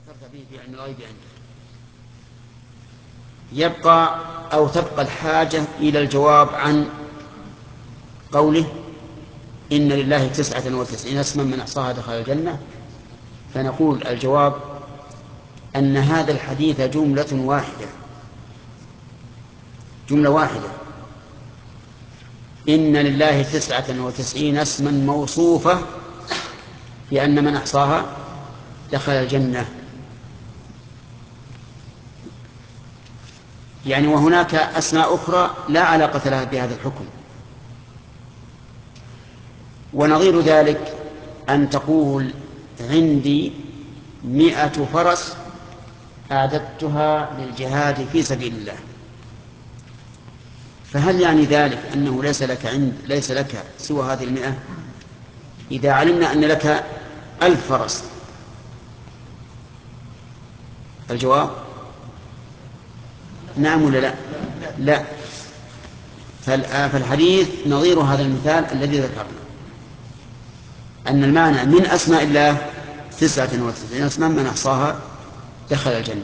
ذكرت به في علم الغيب عندك. يبقى أو تبقى الحاجة إلى الجواب عن قوله إن لله 99 اسما من أحصاها دخل الجنة. فنقول الجواب أن هذا الحديث جملة واحدة إن لله 99 اسما موصوفة بأن من أحصاها دخل الجنة. يعني وهناك أسماء أخرى لا علاقة لها بهذا الحكم. ونظير ذلك أن تقول عندي 100 فرس أعددتها للجهاد في سبيل الله، فهل يعني ذلك أنه ليس لك سوى هذه 100؟ إذا علمنا أن لك 1000 فرس، الجواب نعم ولا لا؟ لا. فالحديث نظير هذا المثال الذي ذكرنا، أن المعنى من أسماء الله 99 اسما من أحصاها دخل الجنة،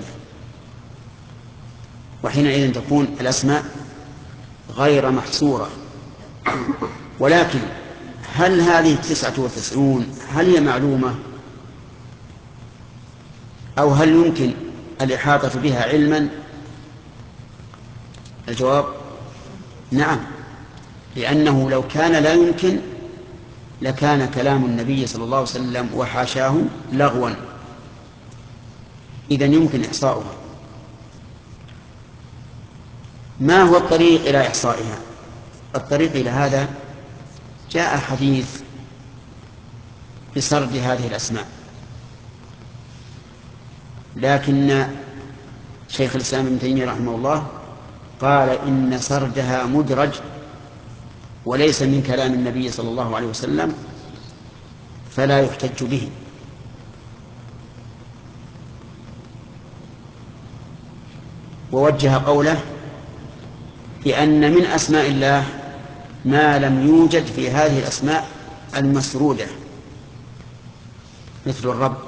وحينئذ تكون الأسماء غير محصورة. ولكن هل هذه 99 هل هي معلومة أو هل يمكن الإحاطة بها علما؟ الجواب نعم، لأنه لو كان لا يمكن لكان كلام النبي صلى الله عليه وسلم وحاشاه لغوا. إذن يمكن إحصاؤها. ما هو الطريق إلى إحصائها؟ الطريق إلى هذا جاء حديث بسرد هذه الأسماء، لكن شيخ الإسلام ابن تيمية رحمه الله قال إن سردها مدرج وليس من كلام النبي صلى الله عليه وسلم فلا يحتج به. ووجه قوله بأن من أسماء الله ما لم يوجد في هذه الأسماء المسرودة، مثل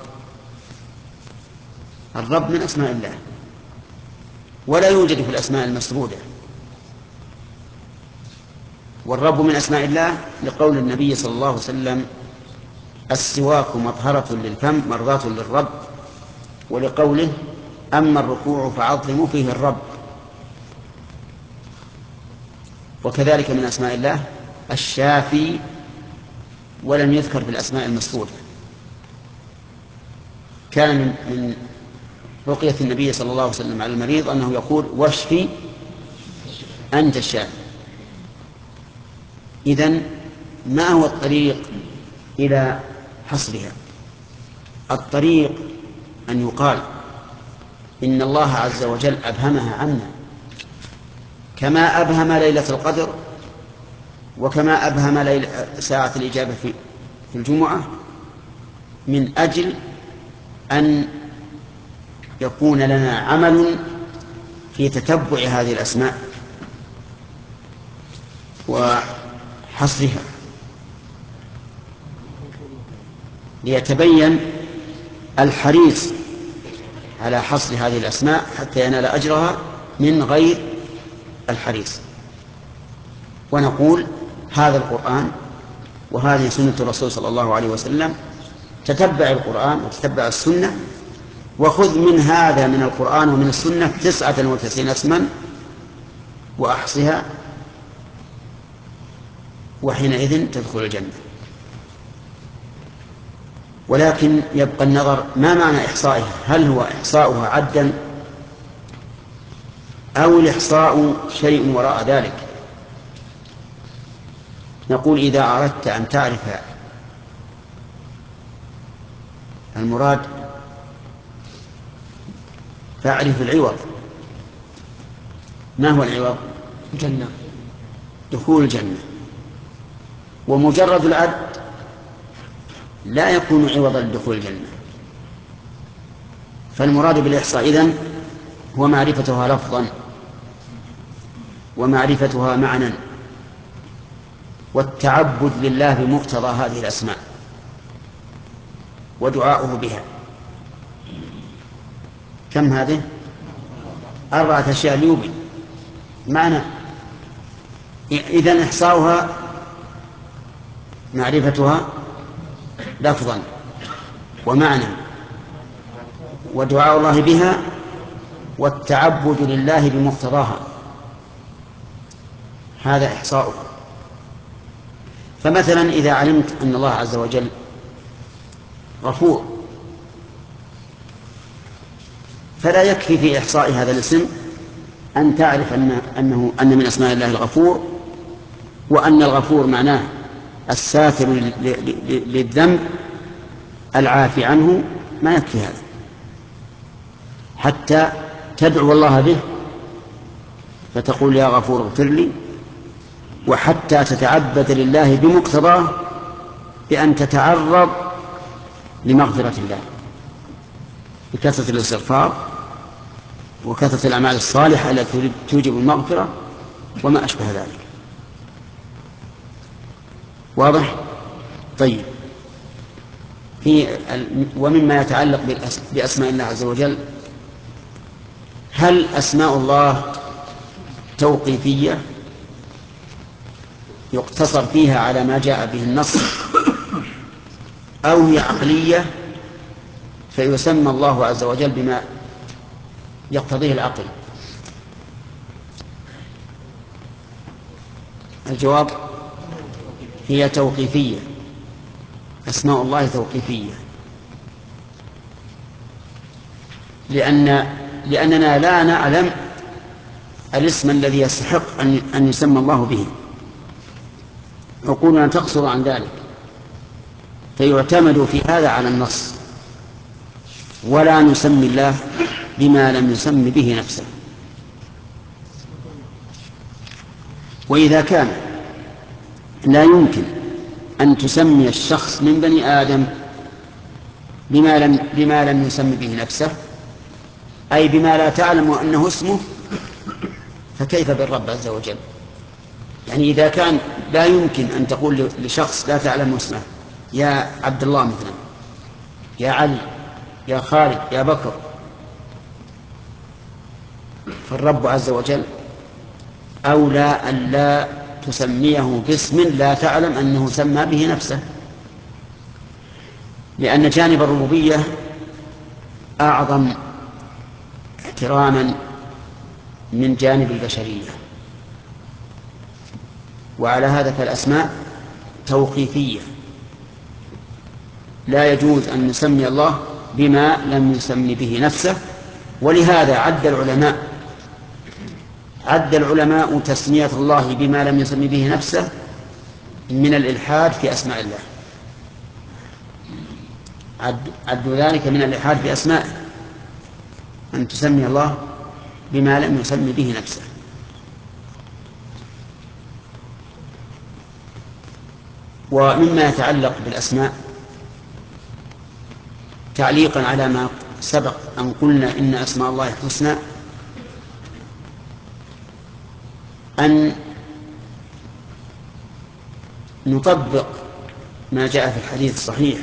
الرب من أسماء الله ولا يوجد في الأسماء المسرودة. والرب من أسماء الله لقول النبي صلى الله عليه وسلم السواك مطهرة للفم مرضاة للرب، ولقوله أما الركوع فعظموا فيه الرب. وكذلك من أسماء الله الشافي ولم يذكر في الأسماء المسرودة. كان من رقية النبي صلى الله عليه وسلم على المريض أنه يقول واشفي أنت الشافي. إذن ما هو الطريق إلى حصرها؟ الطريق أن يقال إن الله عز وجل أبهمها عنا كما أبهم ليلة القدر، وكما أبهم ساعة الإجابة في الجمعة، من أجل أن يكون لنا عمل في تتبع هذه الأسماء وحصرها، ليتبين الحريص على حصر هذه الأسماء حتى ينال أجرها من غير الحريص. ونقول هذا القرآن وهذه سنة الرسول صلى الله عليه وسلم، تتبع القرآن وتتبع السنة وخذ من هذا من القرآن ومن السنة 99 اسما وأحصها، وحينئذ تدخل الجنة. ولكن يبقى النظر ما معنى إحصائها؟ هل هو إحصاؤها عدا أو الإحصاء شيء وراء ذلك؟ نقول إذا أردت أن تعرف المراد فاعرف العوض. ما هو العوض؟ الجنة، دخول الجنة. ومجرد العد لا يكون عوضا لدخول الجنة. فالمراد بالإحصاء إذن هو معرفتها لفظا ومعرفتها معنى والتعبد لله بمقتضى هذه الأسماء ودعاؤه بها. كم هذه؟ 4 أشياء ليوبل معنى. إذن إحصاؤها معرفتها لفظا ومعنى، ودعاء الله بها، والتعبد لله بمقتضاها، هذا إحصاؤها. فمثلا إذا علمت أن الله عز وجل غفور، فلا يكفي في إحصاء هذا الاسم أن تعرف أن من أسماء الله الغفور، وأن الغفور معناه الساتر للذنب العافي عنه، ما يكفي هذا، حتى تدعو الله به فتقول يا غفور اغفر لي، وحتى تتعبد لله بمقتضاه بأن تتعرض لمغفرة الله بكثرة الاستغفار وكثرة الأعمال الصالحة التي توجب المغفرة وما أشبه ذلك. واضح؟ طيب، ومما يتعلق بأسماء الله عز وجل، هل أسماء الله توقيفية يقتصر فيها على ما جاء به النص، أو هي عقلية فيسمى الله عز وجل بما يقتضيه العقل؟ الجواب هي توقيفية، أسماء الله توقيفية، لأننا لا نعلم الاسم الذي يستحق أن يسمى الله به، عقولنا تقصر عن ذلك، فيعتمد في هذا على النص، ولا نسمي الله بما لم يسم به نفسه. وإذا كان لا يمكن أن تسمي الشخص من بني آدم بما لم يسم به نفسه، أي بما لا تعلم أنه اسمه، فكيف بالرب عز وجل؟ يعني إذا كان لا يمكن أن تقول لشخص لا تعلم اسمه يا عبد الله مثلا، يا علي، يا خالد، يا بكر، فالرب عز وجل أولى أن لا تسميه باسم لا تعلم أنه سمى به نفسه، لأن جانب الربوبية أعظم احتراما من جانب البشرية. وعلى هذا فالأسماء توقيفية، لا يجوز أن نسمي الله بما لم يسم به نفسه. ولهذا عد العلماء تسمية الله بما لم يسم به نفسه من الإلحاد في أسماء الله، عدوا ذلك من الإلحاد في أسماء، أن تسمي الله بما لم يسم به نفسه. ومما يتعلق بالأسماء، تعليقا على ما سبق أن قلنا إن أسماء الله الحسنى، أن نطبق ما جاء في الحديث الصحيح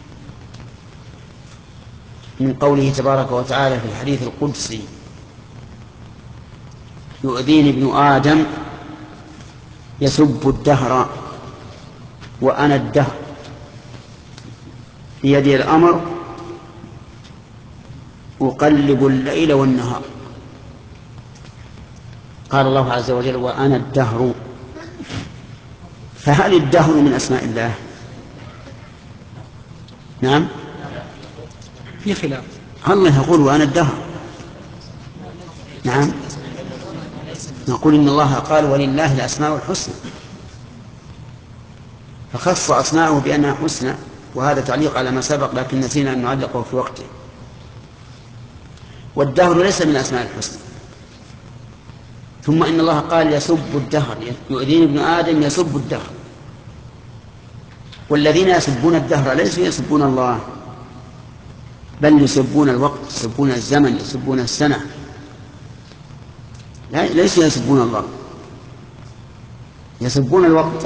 من قوله تبارك وتعالى في الحديث القدسي: يؤذيني ابن آدم يسب الدهر وأنا الدهر بيدي الأمر أقلب الليل والنهار. قال الله عز وجل: وأنا الدهر. فهل الدهر من أسماء الله؟ نعم، في خلاف. الله يقول وأنا الدهر. نعم، نقول إن الله قال ولله الأسماء الحسنى، فخص أسماءه بأنها حسنى، وهذا تعليق على ما سبق، لكن نسينا أن نعلقه في وقته. والدهر ليس من أسماء الحسنى. ثم إن الله قال يسب الدهر، يؤذين ابن آدم يسب الدهر، والذين يسبون الدهر ليسوا يسبون الله، بل يسبون الوقت، يسبون الزمن، يسبون السنة، ليسوا يسبون الله، يسبون الوقت.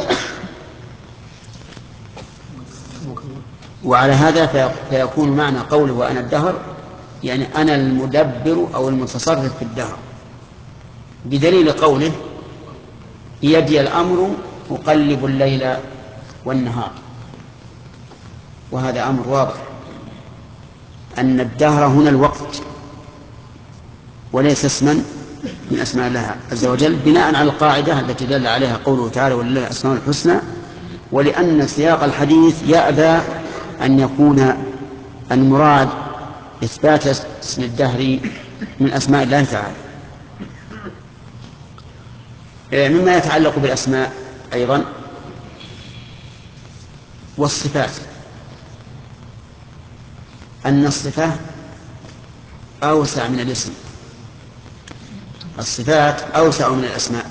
وعلى هذا فيكون معنى قوله وأنا الدهر يعني أنا المدبر أو المتصرف في الدهر، بدليل قوله بيدي الأمر أقلب الليل والنهار. وهذا أمر واضح أن الدهر هنا الوقت وليس اسما من أسماء الله عز وجل، بناء على القاعدة التي دل عليها قوله تعالى ولله الأسماء الحسنى، ولأن سياق الحديث يأبى أن يكون المراد إثبات اسم الدهر من أسماء الله تعالى. مما يتعلق بالأسماء أيضا والصفات أن الصفة أوسع من الاسم، الصفات أوسع من الأسماء.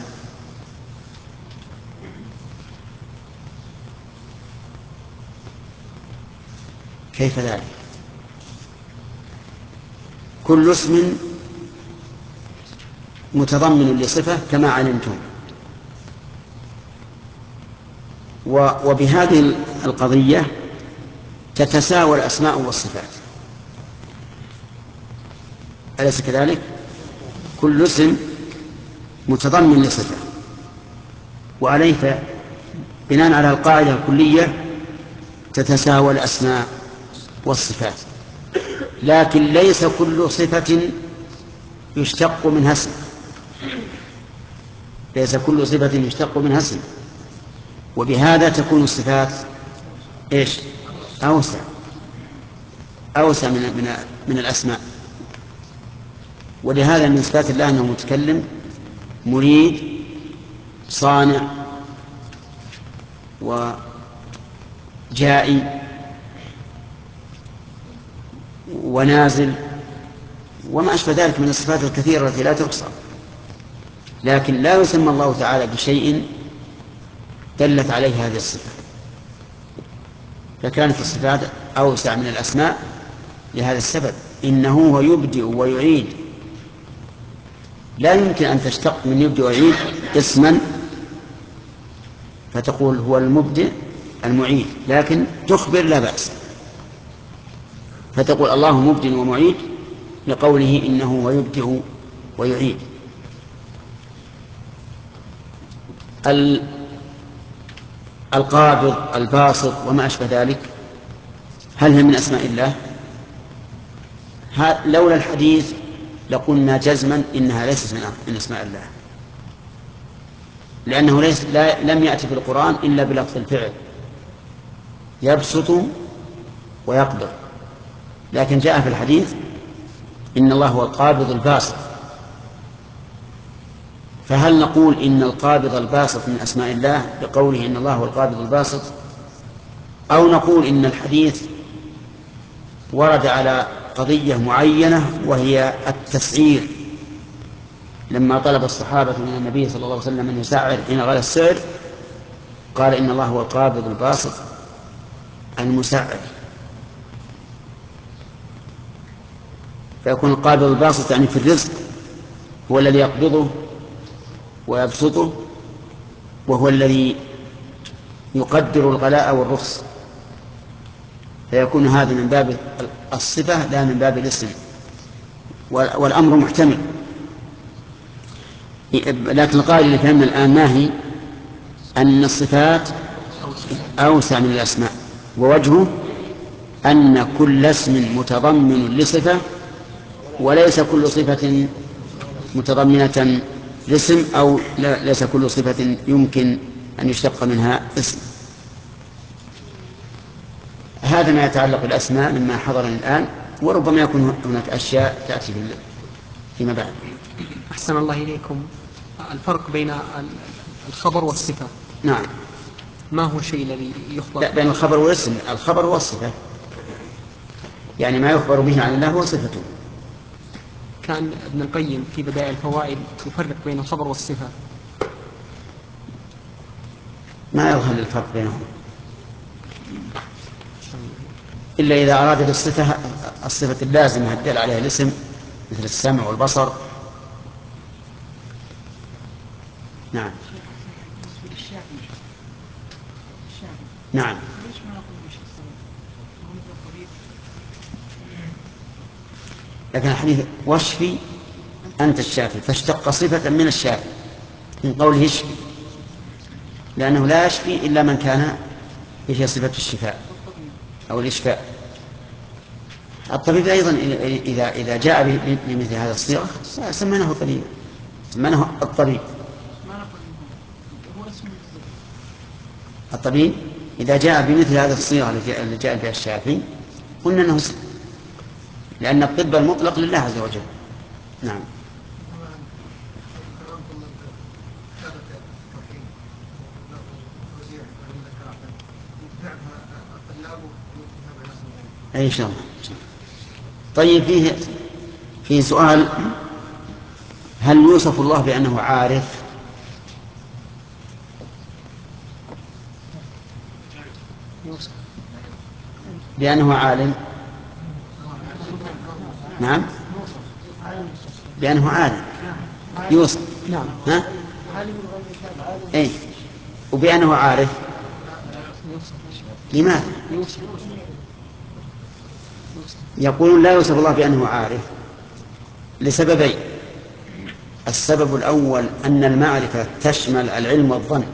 كيف ذلك؟ كل اسم متضمن لصفة كما علمتم، وبهذه القضية تتساوى الأسماء والصفات، أليس كذلك؟ كل اسم متضمن لصفة، وعليه بناء على القاعدة الكلية تتساوى الأسماء والصفات. لكن ليس كل صفة يشتق منها اسم، ليس كل صفة يشتق منها اسم، وبهذا تكون الصفات ايش؟ أوسع من الأسماء. ولهذا من صفات الله أنه متكلم، مريد، صانع، وجائي، ونازل، وما أشبه ذلك من الصفات الكثيرة التي لا تحصى. لكن لا يسمى الله تعالى بشيء دلت عليه هذه الصفة، فكانت الصفات أوسع من الأسماء لهذا السبب. إنه هو يبدئ ويعيد، لا يمكن أن تشتق من يبدئ ويعيد اسما فتقول هو المبدئ المعيد، لكن تخبر لا بأس، فتقول الله مبدئ ومعيد لقوله إنه هو يبدئ ويعيد. القابض، الباسط، وما أشبه ذلك، هل هي من أسماء الله؟ لولا الحديث لقلنا جزما إنها ليست من أسماء الله، لأنه لم يأتي في القرآن إلا بلفظ الفعل يبسط ويقبض، لكن جاء في الحديث إن الله هو القابض الباسط. فهل نقول إن القابض الباسط من أسماء الله بقوله إن الله هو القابض الباسط، أو نقول إن الحديث ورد على قضية معينة وهي التسعير، لما طلب الصحابة من النبي صلى الله عليه وسلم أن يسعر حين غلا السعر قال إن الله هو القابض الباسط المسعر، فيكون القابض الباسط يعني في الرزق هو الذي يقبضه ويبسطه، وهو الذي يقدر الغلاء والرخص، فيكون هذا من باب الصفة لا من باب الاسم، والأمر محتمل. لكن القاعدة اللي فهمنا الآن ما هي؟ أن الصفات أوسع من الأسماء، ووجهه أن كل اسم متضمن لصفة، وليس كل صفة متضمنة لاسم، أو ليس كل صفة يمكن أن يشتق منها اسم. هذا ما يتعلق بالأسماء مما حضرنا الآن، وربما يكون هناك أشياء تأتي فيما بعد. أحسن الله إليكم. الفرق بين الخبر والصفة، نعم، ما هو الشيء الذي يخبر؟ لا، بين الخبر والاسم. الخبر هو الصفة، يعني ما يخبر به عن الله هو صفته. كان ابن القيم في بدائع الفوائد يفرق بين الخبر والصفة. ما يظهر الفرق بينهم إلا إذا أراد بالصفة الصفة اللازمة الدال عليها الاسم، مثل السمع والبصر. نعم نعم. لكن الحديث واشفي أنت الشافي، فاشتق صفة من الشافي من قوله يشفي، لأنه لا يشفي إلا من كان به صفة الشفاء أو الإشفاء. الطبيب أيضا إذا جاء بمثل هذا الصيغة سميناه طبيب، سميناه الطبيب. الطبيب إذا جاء بمثل هذه الصيغة التي جاء بها الشافعي قلنا أنه اسم، لأن الطب المطلق لله عز وجل. نعم. إن شاء الله. طيب فيه سؤال: هل يوصف الله بأنه عارف؟ بأنه عالم؟ نعم، بأنه عالم يوصف. نعم. ها؟ أي، وبأنه عارف لماذا؟ يقولون لا يوصف الله بأنه عارف لسببين: السبب الأول أن المعرفة تشمل العلم والظن،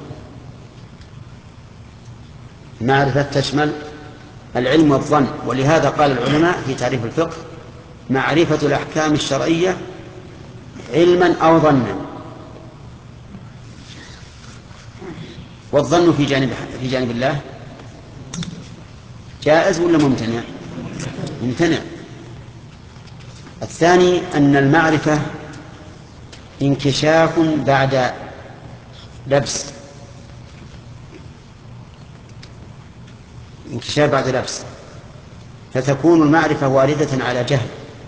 المعرفة تشمل العلم والظن، ولهذا قال العلماء في تعريف الفقه: معرفة الأحكام الشرعية علما أو ظنا. والظن في جانب الله جائز ولا ممتنع؟ ممتنع. الثاني أن المعرفة انكشاف بعد لبس، انكشاف بعد لبس، فتكون المعرفة واردة على جهل،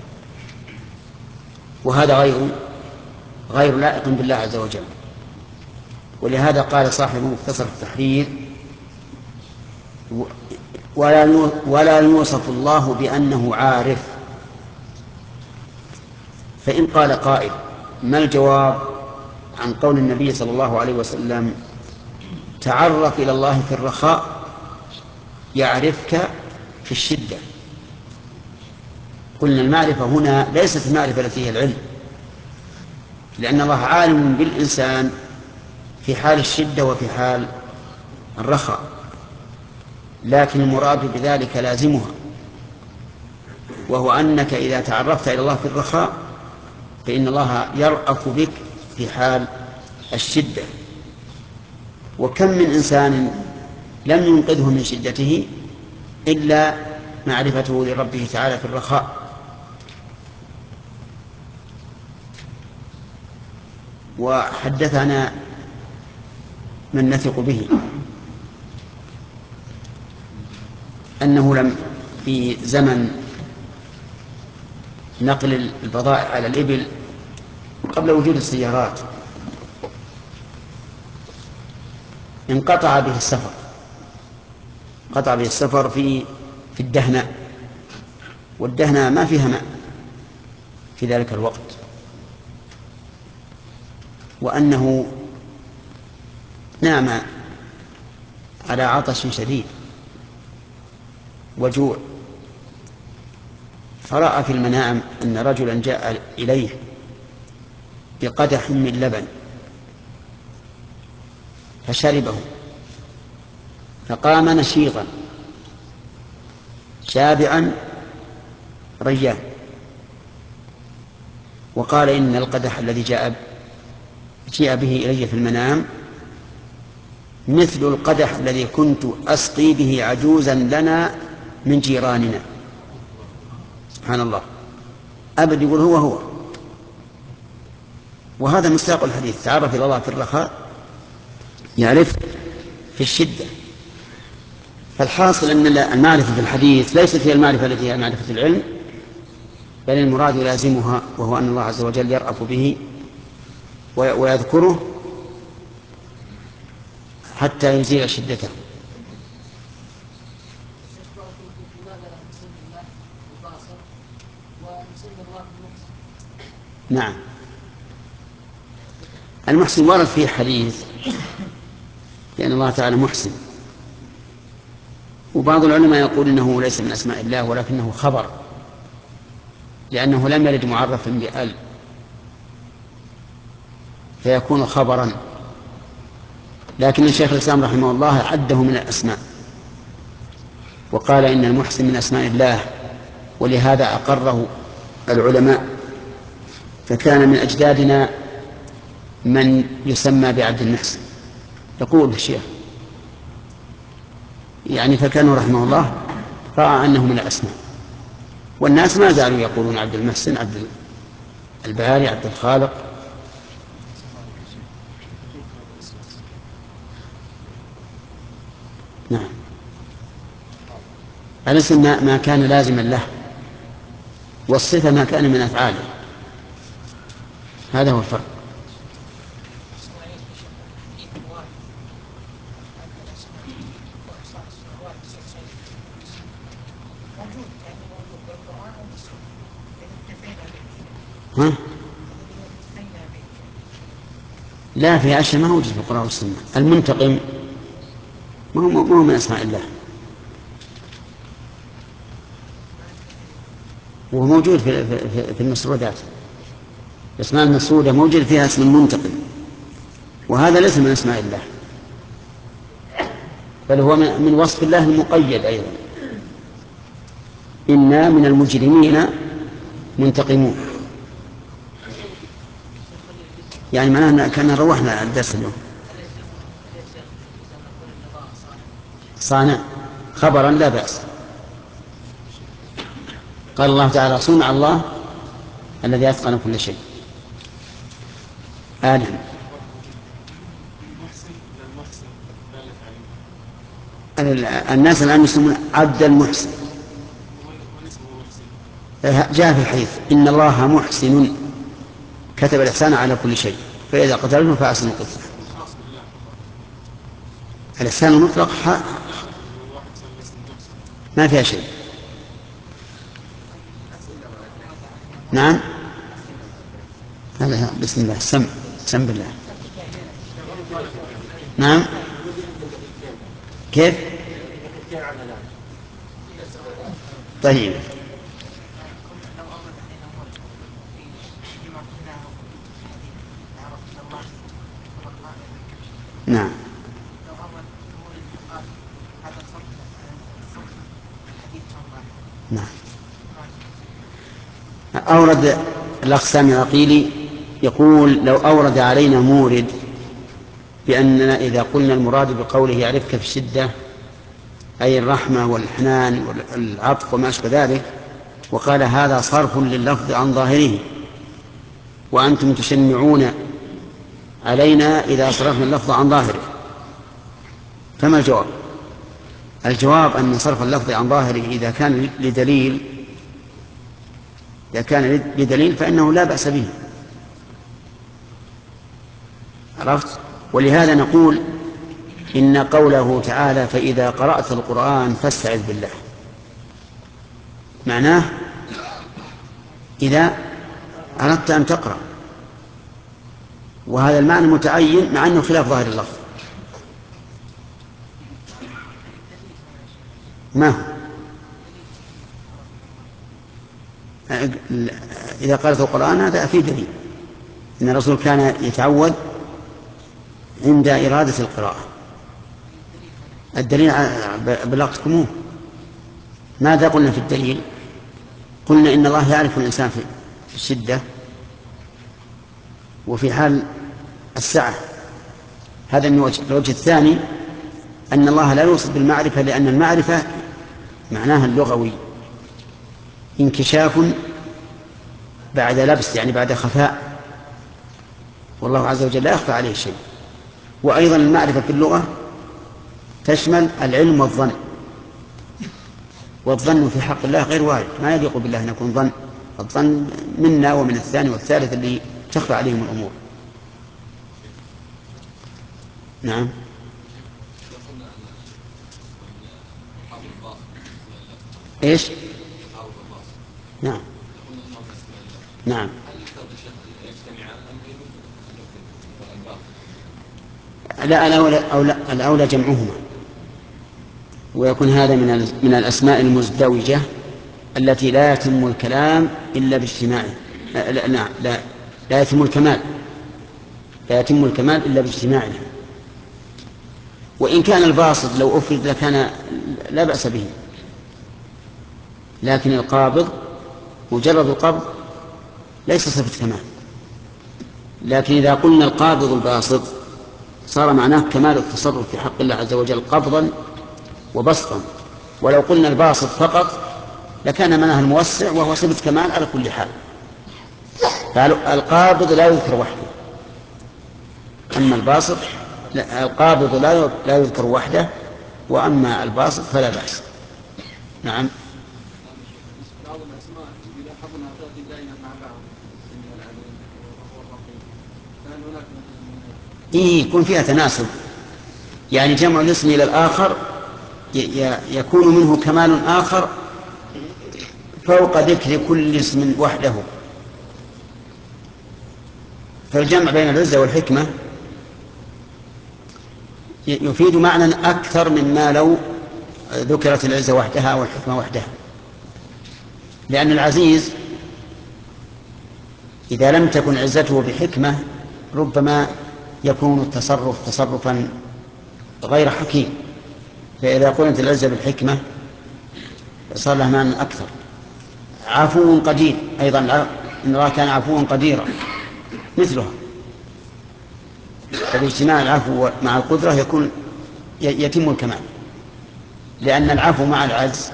وهذا غير لائق بالله عز وجل. ولهذا قال صاحب مختصر التحرير: ولا يوصف الله بأنه عارف. فإن قال قائل: ما الجواب عن قول النبي صلى الله عليه وسلم: تعرف إلى الله في الرخاء يعرفك في الشدة؟ قلنا المعرفة هنا ليست المعرفة التي هي العلم، لأن الله عالم بالإنسان في حال الشدة وفي حال الرخاء، لكن المراد بذلك لازمها، وهو أنك إذا تعرفت إلى الله في الرخاء فإن الله يرأف بك في حال الشدة. وكم من إنسان لم ينقذه من شدته إلا معرفته لربه تعالى في الرخاء. وحدثنا من نثق به أنه لم في زمن نقل البضائع على الإبل قبل وجود السيارات انقطع به السفر، قطع به السفر في الدهنة، والدهنة ما فيها ماء في ذلك الوقت، وأنه نام على عطش شديد وجوع، فرأى في المنام أن رجلا جاء إليه بقدح من لبن فشربه، فقام نشيطا شابعا ريان، وقال: إن القدح الذي جاء به إلي في المنام مثل القدح الذي كنت أسقي به عجوزا لنا من جيراننا. سبحان الله، أبد يقول هو. وهذا مصداق الحديث: تعرف إلى الله في الرخاء يعرف في الشدة. فالحاصل أن المعرفة في الحديث ليست هي المعرفة التي هي معرفة العلم، بل المراد لازمها، وهو أن الله عز وجل يرأف به ويذكره حتى يزيل شدته. نعم، المحسن ورد فيه حديث لأن الله تعالى محسن، وبعض العلماء يقول إنه ليس من أسماء الله ولكنه خبر، لأنه لم يرد معرفا بأل، فيكون خبرا. لكن الشيخ الإسلام رحمه الله عده من الأسماء وقال إن المحسن من أسماء الله، ولهذا أقره العلماء. فكان من أجدادنا من يسمى بعبد المحسن، يقول الشيخ يعني فكان رحمه الله رأى أنه من الأسماء، والناس ما زالوا يقولون عبد المحسن، عبد الباري، عبد الخالق. نعم، الاسم ما كان لازما له، والصفة ما كان من أفعاله، هذا هو الفرق. ها؟ لا، في أشياء ما موجود في القرآن والسنة. المنتقم ما هو من أسماء الله، وهو موجود في المسرودات. الأسماء المسرودة موجود فيها اسم المنتقم، وهذا ليس من أسماء الله، بل هو من وصف الله المقيد أيضا. إنا من المجرمين منتقمون، يعني معناه كأننا روحنا الدرس اليوم. صانع خبرا لا بأس. قال الله تعالى صنع الله الذي أتقن كل شيء. آدم الناس الآن يسمون عبد المحسن، جاء في الحديث إن الله محسن كتب الإحسان على كل شيء فإذا قتلتم فأحسنوا القتل. الإحسان المطلق ما فيها شيء. نعم، هذا بسم الله، سم بالله. نعم، كيف؟ طيب، نعم. نعم. أورد الأخ سامي عقيلي يقول لو أورد علينا مورد بأننا إذا قلنا المراد بقوله يعرفك في الشدة أي الرحمة والحنان والعطف وما أشبه ذلك، وقال هذا صرف لللفظ عن ظاهره وأنتم تشنعون علينا إذا صرفنا اللفظ عن ظاهره، فما الجواب؟ الجواب أن صرف اللفظ عن ظاهره إذا كان لدليل فإنه لا بأس به. عرفت؟ ولهذا نقول إن قوله تعالى فإذا قرأت القرآن فاستعذ بالله معناه إذا أردت أن تقرأ، وهذا المعنى متعين مع أنه خلاف ظاهر اللفظ. ما هو؟ إذا قرأت القرآن هذا فيه دليل إن الرسول كان يتعوذ عند إرادة القراءة. الدليل بلغتكموه. ماذا قلنا في الدليل؟ قلنا إن الله يعرف الإنسان في الشدة وفي حال السعة، هذا من وجه. الوجه الثاني أن الله لا يوصف بالمعرفة لأن المعرفة معناها اللغوي انكشاف بعد لبس، يعني بعد خفاء، والله عز وجل لا يخفى عليه شيء. وأيضا المعرفة في اللغة تشمل العلم والظن، والظن في حق الله غير وارد، ما يليق بالله أن يكون ظن. الظن منا ومن الثاني والثالث اللي تخفى عليهم الأمور. نعم. إيش؟ نعم. نعم. لا، الأولى جمعهما، ويكون هذا من الأسماء المزدوجة التي لا يتم الكلام إلا باجتماعه. لا يتم الكمال، لا يتم الكمال إلا باجتماعها. وإن كان الباسط لو أفرد لكان لا بأس به، لكن القابض مجرد القبض ليس صفة كمال. لكن إذا قلنا القابض الباسط صار معناه كمال التصرف في حق الله عز وجل قبضا وبسطا. ولو قلنا الباسط فقط لكان معناه الموسع، وهو صفة كمال على كل حال. فالقابض لا يذكر وحده، أما الباسط القابض لا يذكر وحده، وأما الباسط فلا بأس. نعم. بعض الأسماء يلاحظونها تأتي دائما مع بعض، اسم العليم وهو الرقيب، فهل هناك يكون فيها تناسب، يعني جمع الاسم إلى الآخر يكون منه كمال آخر فوق ذكر كل اسم وحده. فالجمع بين العزة والحكمة يفيد معنى أكثر مما لو ذكرت العزة وحدها والحكمة وحدها، لأن العزيز إذا لم تكن عزته بحكمة ربما يكون التصرف تصرفا غير حكيم، فإذا قلت العزة بالحكمة صار لها معنى أكثر. عفو قدير أيضا، إن الله كان عفوا قديرا مثلها. فباجتماع العفو مع القدرة يتم الكمال، لأن العفو مع العجز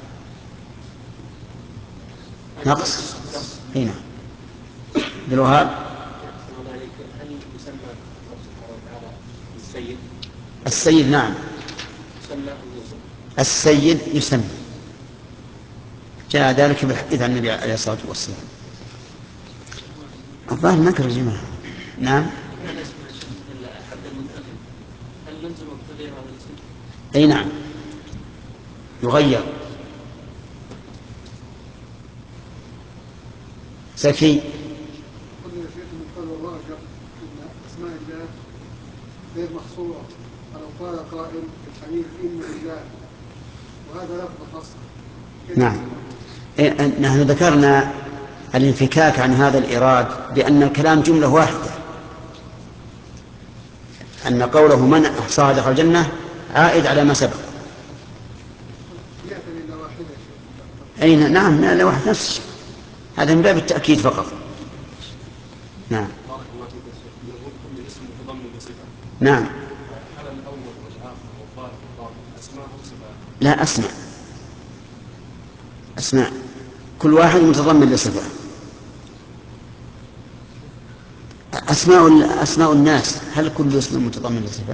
نقص. هنا بالوهاب هل يسمى الله سبحانه وتعالى السيد؟ السيد نعم، يسمى السيد يسمى، جاء ذلك بالحديث عن النبي عليه الصلاة والسلام. الظاهر نكر يا جماعة. نعم. هل نلزم بتغيير هذا الاسم؟ أي نعم يغير. زكي. قلنا يا شيخ من قال الراجع ان اسماء الله غير محصوره، فلو قال قائل في الحديث ان لله وهذا لفظ خاص. نعم. نحن ذكرنا الانفكاك عن هذا الإيراد بأن الكلام جملة واحدة، أن قوله من أحصاها دخل الجنة عائد على ما سبق. أي نعم، لا واحد نفس الشيء، هذا من باب التأكيد فقط. نعم. نعم. لا، أسماء كل واحد متضمن لصفة. أسماء الناس هل كل اسم متضمن لصفة؟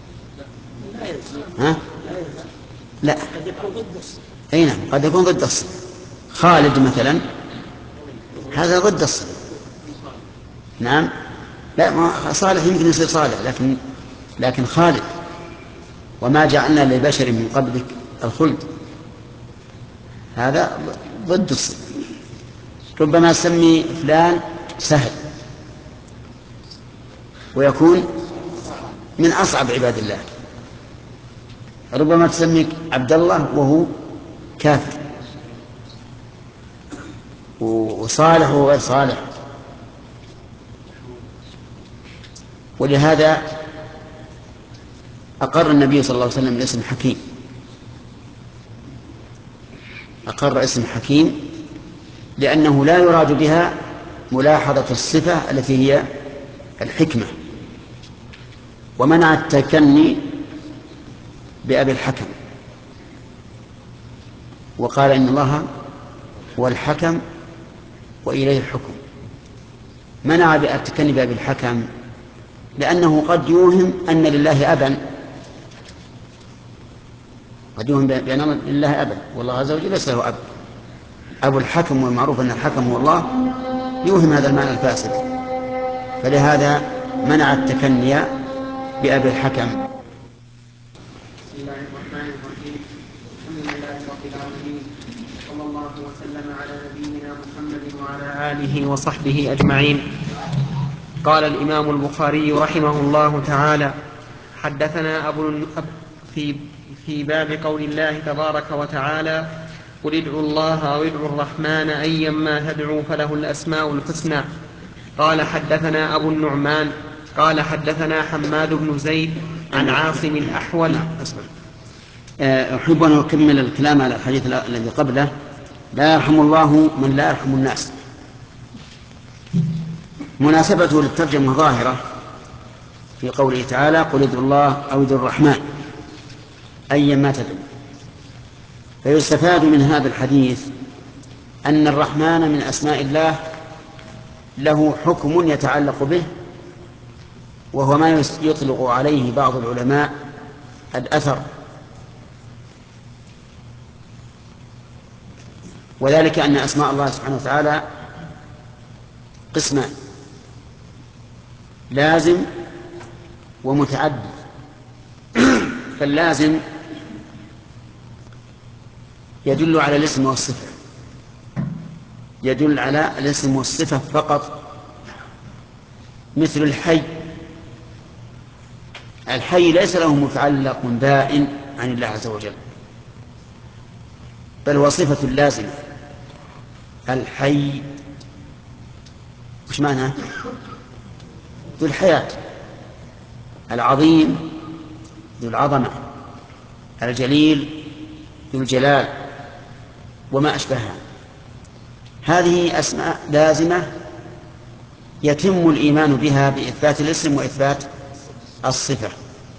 ها؟ لا، قد يكون ضد الصفة. أي نعم، قد يكون ضد الصفة. خالد مثلا هذا ضد الصفة. نعم. لا، ما صالح يمكن يصير صالح، لكن خالد، وما جعلنا لبشر من قبلك الخلد، هذا ضد الصفة. ربما سمي فلان سهل ويكون من أصعب عباد الله، ربما تسميك عبد الله وهو كافر، وصالح وهو غير صالح. ولهذا أقر النبي صلى الله عليه وسلم باسم حكيم، أقر اسم حكيم لأنه لا يراد بها ملاحظة الصفة التي هي الحكمة، ومنع التكني بأبي الحكم، وقال إن الله هو الحكم وإليه الحكم. منع التكني بأبي الحكم لأنه قد يوهم أن لله أبا، قد يوهم بأن لله أبا، والله عز وجل ليس له أب. أبو الحكم، والمعروف أن الحكم هو الله، يوهم هذا المعنى الفاسد، فلهذا منع التكني بأبي الحكم. بسم الله الرحمن الرحيم. الحمد لله رب العالمين، صلى الله وسلم على نبينا محمد وعلى آله وصحبه أجمعين. قال الإمام البخاري رحمه الله تعالى: حدثنا في باب قول الله تبارك وتعالى: قل ادعوا الله أو ادعوا الرحمن أيما تدعوا فله الأسماء الحسنى. قال حدثنا أبو النعمان قال حدثنا حماد بن زيد عن عاصم الأحول. أحب أن أكمل الكلام على الحديث الذي قبله: لا يرحم الله من لا يرحم الناس. مناسبته للترجمة ظاهرة في قوله تعالى: قل ادعوا الله أو ادعوا الرحمن أيما تدعوا. فيستفاد من هذا الحديث أن الرحمن من أسماء الله له حكم يتعلق به، وهو ما يطلق عليه بعض العلماء الأثر، وذلك أن أسماء الله سبحانه وتعالى قسمان: لازم ومتعدد. فاللازم يدل على الاسم والصفة، يدل على الاسم والصفة فقط، مثل الحي. الحي ليس له متعلق بائن عن الله عز وجل، بل هو صفة لازمة. الحي وش معناه؟ ذو الحياة، العظيم ذو العظمة، الجليل ذو الجلال، وما أشبهها. هذه أسماء لازمة يتم الإيمان بها بإثبات الاسم وإثبات الصفة.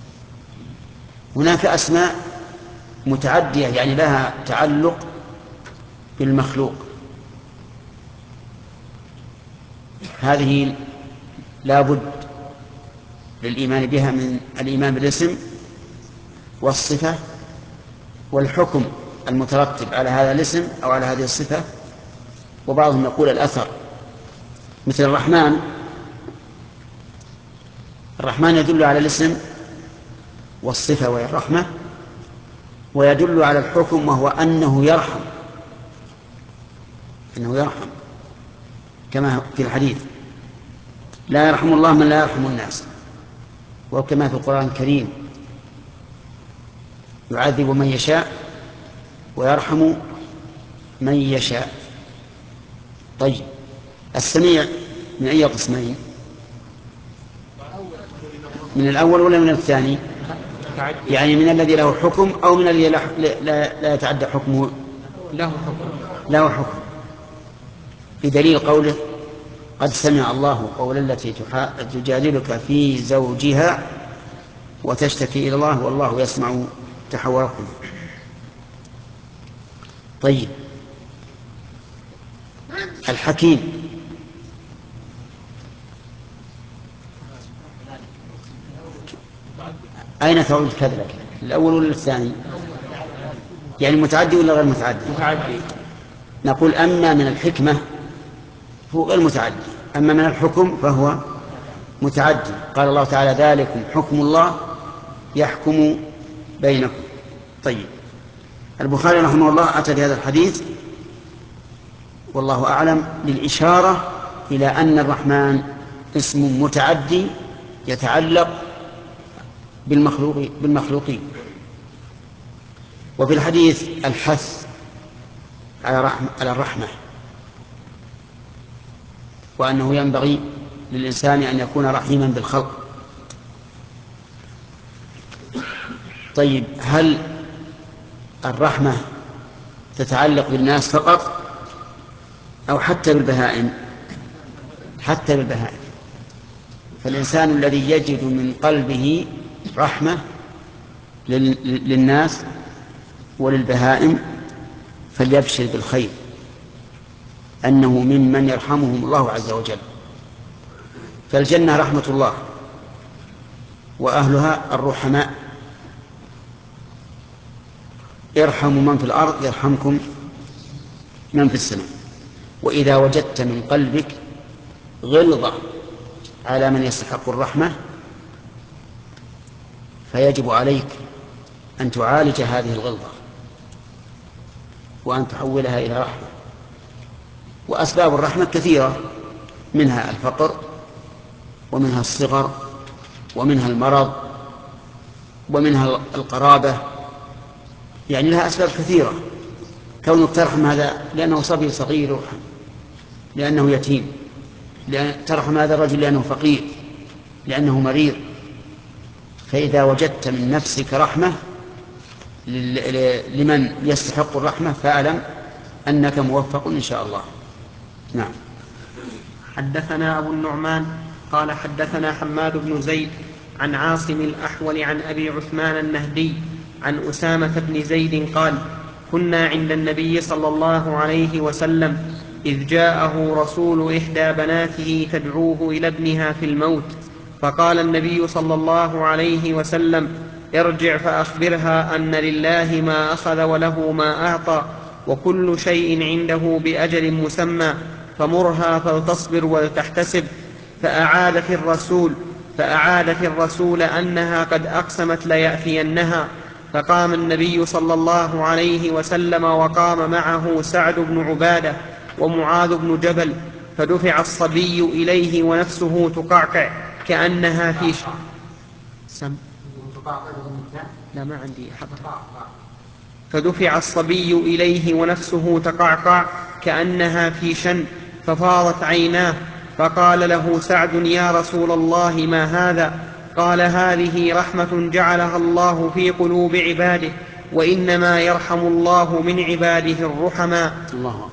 هناك أسماء متعدية يعني لها تعلق بالمخلوق، هذه لا بد للإيمان بها من الإيمان بالاسم والصفة والحكم المترتب على هذا الاسم أو على هذه الصفة. وبعضهم يقول الأثر، مثل الرحمن يدل على الاسم والصفة وهي الرحمة، ويدل على الحكم وهو أنه يرحم، كما في الحديث: لا يرحم الله من لا يرحم الناس. وكما في القرآن الكريم: يعذب من يشاء ويرحم من يشاء. طيب، السميع من أي قسمين؟ من الأول ولا من الثاني؟ يعني من الذي له حكم أو من الذي لا يتعدى حكمه؟ له حكم، بدليل قوله: قد سمع الله قول التي تجادلك في زوجها وتشتكي إلى الله والله يسمع تحوركم. طيب، الحكيم أين تعود كذلك؟ الأول ولا الثاني؟ يعني متعدي ولا غير متعدي؟ متعدي. نقول أما من الحكمة هو غير متعدي، أما من الحكم فهو متعدي. قال الله تعالى: ذلكم حكم الله يحكم بينكم. طيب، البخاري رحمه الله أتى بهذا الحديث والله أعلم للإشارة إلى أن الرحمن اسم متعدي يتعلق بالمخلوقين. وفي الحديث الحث على الرحمة، وأنه ينبغي للإنسان أن يكون رحيما بالخلق. طيب، هل الرحمة تتعلق بالناس فقط أو حتى بالبهائم؟ حتى بالبهائم. فالإنسان الذي يجد من قلبه رحمة للناس وللبهائم فليبشر بالخير، أنه ممن يرحمهم الله عز وجل. فالجنة رحمة الله وأهلها الرحماء. ارحموا من في الأرض يرحمكم من في السماء. وإذا وجدت من قلبك غلظة على من يستحق الرحمة فيجب عليك أن تعالج هذه الغلظة وأن تحولها إلى رحمة. وأسباب الرحمة كثيرة، منها الفقر ومنها الصغر ومنها المرض ومنها القرابة، يعني لها أسباب كثيرة. كونك ترحم هذا لأنه صبي صغير، لأنه يتيم، ترحم هذا الرجل لأنه فقير، لأنه مريض. فإذا وجدت من نفسك رحمة لمن يستحق الرحمة فاعلم أنك موفق إن شاء الله. نعم. حدثنا أبو النعمان قال حدثنا حماد بن زيد عن عاصم الأحول عن أبي عثمان النهدي عن أسامة بن زيد قال كنا عند النبي صلى الله عليه وسلم إذ جاءه رسول إحدى بناته تدعوه إلى ابنها في الموت، فقال النبي صلى الله عليه وسلم ارجع فأخبرها أن لله ما أخذ وله ما أعطى وكل شيء عنده بأجل مسمى، فمرها فلتصبر ولتحتسب. فأعادت الرسول أنها قد أقسمت ليأتينها. فقام النبي صلى الله عليه وسلم وقام معه سعد بن عبادة ومعاذ بن جبل، فدفع الصبي إليه ونفسه تقعقع كأنها في لا ما عندي حضر. فدفع الصبي إليه ونفسه تقعقع كأنها في شن، ففاضت عيناه. فقال له سعد يا رسول الله ما هذا؟ قال هذه رحمة جعلها الله في قلوب عباده، وإنما يرحم الله من عباده الرحماء. الله.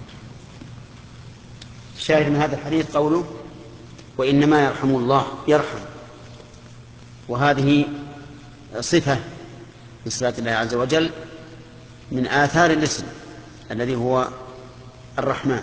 الشاهد من هذا الحديث قوله وإنما يرحم الله، يرحم، وهذه صفة في صفات الله عز وجل من آثار الاسم الذي هو الرحمن.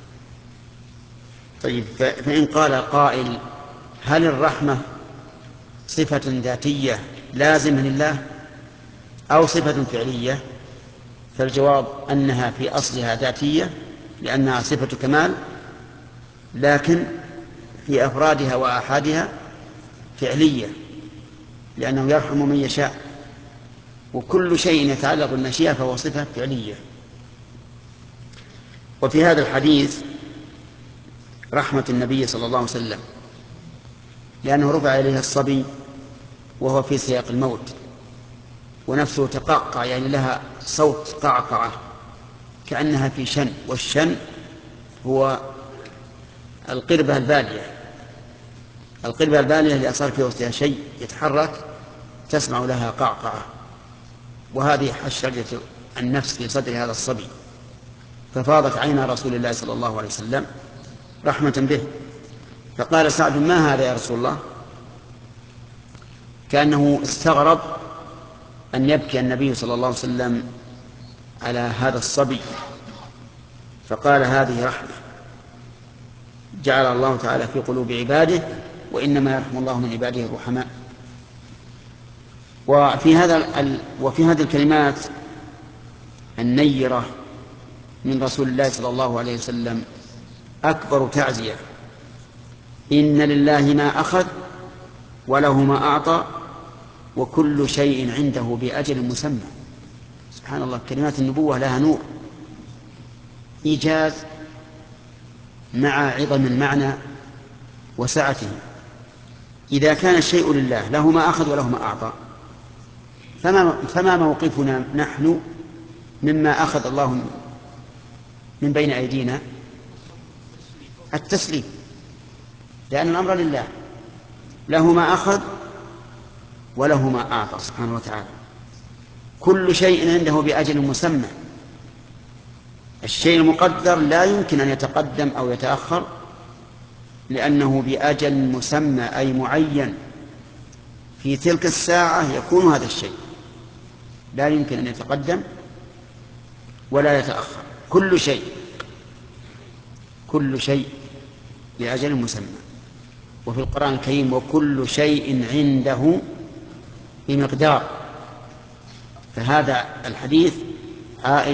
طيب، فإن قال قائل هل الرحمة صفة ذاتية لازمة لله أو صفة فعلية؟ فالجواب أنها في أصلها ذاتية لأنها صفة كمال، لكن في أفرادها وآحادها فعلية لأنه يرحم من يشاء، وكل شيء يتعلق بالمشيئة فهو صفة فعلية. وفي هذا الحديث رحمة النبي صلى الله عليه وسلم لأنه رفع إليه الصبي وهو في سياق الموت، ونفسه تقعقع يعني لها صوت قعقعة كأنها في شن، والشن هو القربة البالية، القربة البالية اللي أصار في وسطها شيء يتحرك تسمع لها قعقعة، وهذه حشرجة النفس في صدر هذا الصبي. ففاضت عينا رسول الله صلى الله عليه وسلم رحمة به. فقال سعد ما هذا يا رسول الله؟ كأنه استغرب أن يبكي النبي صلى الله عليه وسلم على هذا الصبي، فقال هذه رحمة جعل الله تعالى في قلوب عباده، وإنما يرحم الله من عباده الرحماء. وفي هذه الكلمات النيرة من رسول الله صلى الله عليه وسلم أكبر تعزية. إن لله ما أخذ وله ما أعطى وكل شيء عنده بأجل مسمى. سبحان الله، كلمات النبوة لها نور، إيجاز مع عظم المعنى وسعته. إذا كان الشيء لله له ما أخذ وله ما أعطى، فما موقفنا نحن مما أخذ الله من بين أيدينا؟ التسليم، لأن الأمر لله، له ما أخذ وله ما أعطى سبحانه وتعالى. كل شيء عنده بأجل مسمى. الشيء المقدر لا يمكن أن يتقدم أو يتأخر لأنه بأجل مسمى أي معين، في تلك الساعة يكون هذا الشيء، لا يمكن أن يتقدم ولا يتأخر. كل شيء بأجل مسمى. وفي القرآن الكريم وكل شيء عنده بمقدار. فهذا الحديث عائد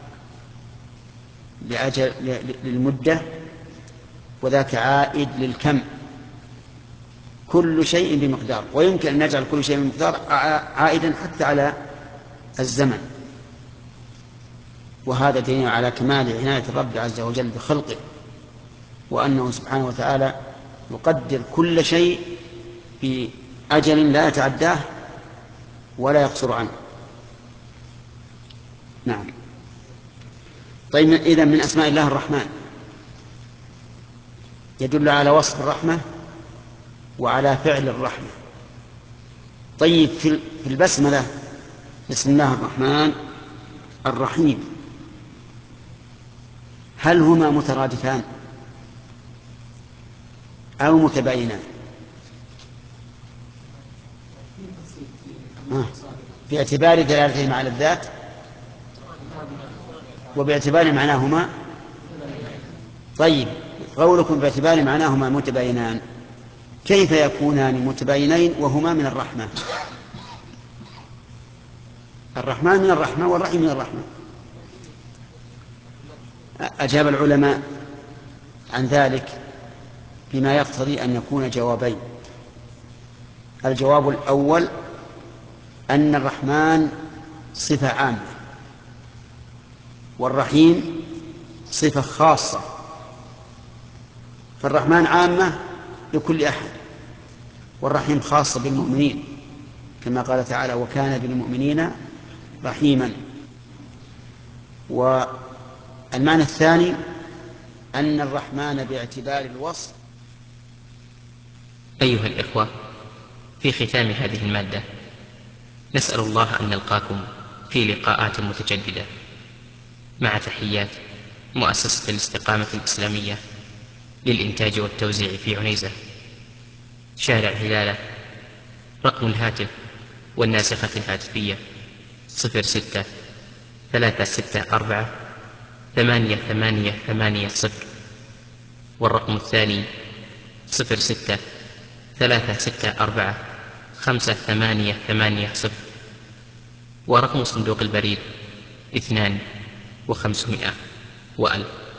للمدة، وذاك عائد للكم. كل شيء بمقدار، ويمكن أن نجعل كل شيء بمقدار عائدا حتى على الزمن. وهذا دليل على كمال عناية الرب عز وجل بخلقه، وأنه سبحانه وتعالى يقدر كل شيء بأجل لا يتعداه ولا يقصر عنه. نعم. طيب إذن من أسماء الله الرحمن، يدل على وصف الرحمة وعلى فعل الرحمة. طيب في البسملة بسم الله الرحمن الرحيم، هل هما مترادفان أو متباينان؟ باعتبار دلالتهما على الذات وباعتبار معناهما. طيب قولكم باعتبار معناهما متباينان، كيف يكونان متباينين وهما من الرحمة؟ الرحمن من الرحمة والرحيم من الرحمة. أجاب العلماء عن ذلك بما يقتضي أن يكون جوابين. الجواب الأول أن الرحمن صفة عامة والرحيم صفة خاصة، فالرحمن عامة لكل أحد والرحيم خاصة بالمؤمنين، كما قال تعالى وكان بالمؤمنين رحيما. والمعنى الثاني أن الرحمن باعتبار الوصف. أيها الإخوة، في ختام هذه المادة نسأل الله أن نلقاكم في لقاءات متجددة، مع تحيات مؤسسة الاستقامة الإسلامية للإنتاج والتوزيع في عنيزة، شارع هلالة. رقم الهاتف والناسخة الهاتفية 06-364-8880، والرقم الثاني 06-364-5880، ورقم صندوق البريد 2500 و1000.